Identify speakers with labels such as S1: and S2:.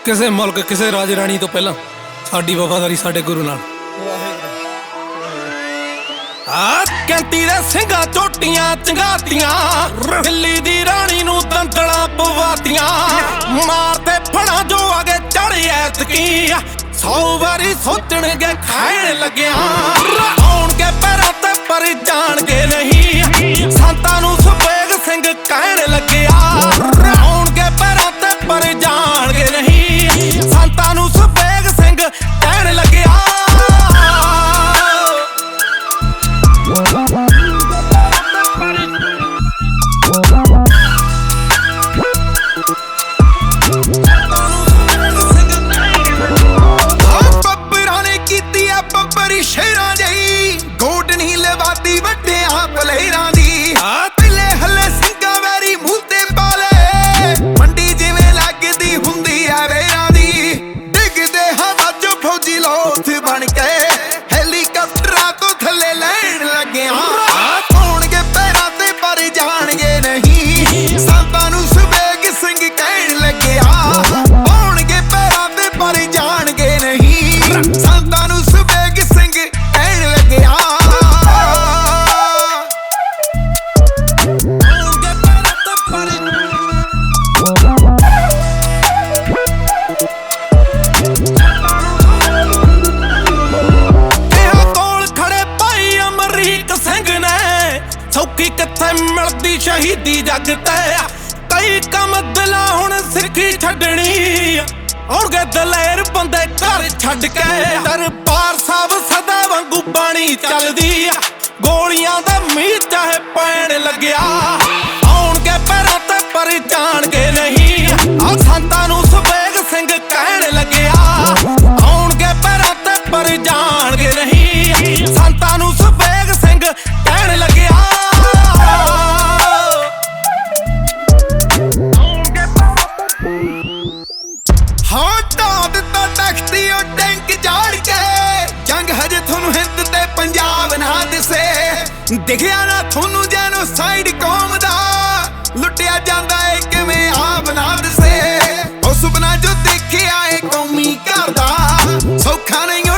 S1: ਕਿਸੇ ਮੁਲਕ ਕਿਸੇ ਰਾਜ ਰਾਣੀ ਤੋਂ ਪਹਿਲਾਂ ਸਾਡੀ ਵਫਾਦਾਰੀ ਸਾਡੇ ਗੁਰੂ ਨਾਲ। ਕੈਂਤੀ ਦੇ ਸਿੰਘਾਂ ਝੋਟੀਆਂ ਚੰਗਾਤੀਆਂ, ਦਿੱਲੀ ਦੀ ਰਾਣੀ ਨੂੰ ਦੰਦਲਾਂ ਪਵਾਤੀਆਂ। ਮਾਰਦੇ ਫੜਾਂ ਜੋ ਆਗੇ ਚੜ੍ਹ ਐਤਕੀ, 100 ਵਾਰੀ ਸੋਚਣਗੇ ਖਾਣ ਲੱਗਿਆ। ਆਉਣਗੇ ਪੈਰਾਂ ਤੇ ਪਰ ਜਾਣਗੇ ਨਹੀਂ, ਸੰਤਾਂ ਨੂੰ ਸਫੇਦ ਸਿੰਘ ਕਹਿਣ ਲੱਗਿਆ। ਆਉਣਗੇ ਪੈਰਾਂ ਤੇ ਪਰ ਜਾਣਗੇ ਨਹੀਂ, ਸੰਤਾਂ ਨੂੰ ਸਫੇਦ ਸਿੰਘ ਕਹਿਣ ਲੱਗਿਆ। ਸ਼ੇਰਾਂ ਜਈ ਗੋਡ ਨਹੀਂ ਲਵਾਦੀ ਵੱਡਿਆਂ ਪਲੇਰਾਂ ਦੀ। ਪਹਿਲੇ ਹੱਲੇ ਸਿੰਘਾਂ ਵੈਰੀ ਮੂੰਹ ਤੇ ਪਾਲੇ, ਮੰਡੀ ਜਿਵੇਂ ਲੱਗਦੀ ਹੁੰਦੀ ਐ ਵੇਰਾਂ ਦੀ। ਡਿੱਗਦੇ ਹਵਾ ਚ ਫੌਜੀ ਲੋਥ ਬਣ ਕੇ, ਹੈਲੀਕਾਪਟਰਾਂ ਤੋਂ ਥੱਲੇ ਲੈਣ ਲੱਗਿਆ। ਆਉਣਗੇ ਪੈਰਾਂ ਤੇ ਪਰ ਜਾਣਗੇ ਨਹੀਂ, ਸੰਤਾਂ ਨੂੰ ਸਵੇਗ ਸਿੰਘ ਕਹਿਣ ਲੱਗਿਆ। ਆਉਣਗੇ ਪੈਰਾਂ ਤੇ ਪਰ ਜਾਣਗੇ ਨਹੀਂ, ਸੰਤਾਂ ਨੂੰ ਸੌਖੀ ਕਿੱਥੇ ਮਿਲਦੀ ਸ਼ਹੀਦੀ ਜੱਗ ਤੇ। ਕਈ ਕੰਮ ਦਿਲਾਂ ਹੁਣ ਸਿੱਖੀ ਛੱਡਣੀ, ਆਉਣਗੇ ਦਲੇਰ ਬੰਦੇ ਘਰ ਛੱਡ ਕੇ। ਦਰਬਾਰ ਸਾਹਿਬ ਸਦਾ ਵਾਂਗੂ ਬਾਣੀ ਚੱਲਦੀ, ਗੋਲੀਆਂ ਦਾ ਮੀਂਹ ਚਾਹੇ ਪੈਣ ਲੱਗਿਆ। ਆਉਣਗੇ ਪੈਰਾਂ ਤੇ ਪਰ ਜਾਣਗੇ ਨਹੀਂ, ਸੰਤਾਂ ਨੂੰ ਸਫੇਦ ਸਿੰਘ ਕਹਿਣ ਲੱਗਿਆ। ਆਉਣਗੇ ਪੈਰਾਂ ਤੇ ਪਰ ਜਾਣਗੇ ਨਹੀਂ, ਸੰਤਾਂ ਨੂੰ ਸਫੇਦ ਸਿੰਘ ਕਹਿਣ ਲੱਗਿਆ। ਹਾਂ ਢਾ ਦਿੱਤਾ ਤਖਤੀ ਉਹ ਟੈਂਕ ਜਾੜ ਕੇ, ਜੰਗ ਹਜੇ ਤੁਹਾਨੂੰ ਹਿੰਦ ਤੇ ਪੰਜਾਬ ਨਾ ਦਿਸੇ। ਦਿਖਿਆ ਨਾ ਤੁਹਾਨੂੰ ਜੈਨੋਸਾਈਡ ਕੌਮ ਦਾ, ਲੁੱਟਿਆ ਜਾਂਦਾ ਏ ਕਿਵੇਂ ਆਪ ਨਾ ਦਿਸੇ। ਉਹ ਸੁਪਨਾ ਜੋ ਦੇਖਿਆ ਏ ਕੌਮੀ ਘਰ ਦਾ, ਸੌਖਾ ਨਹੀਂ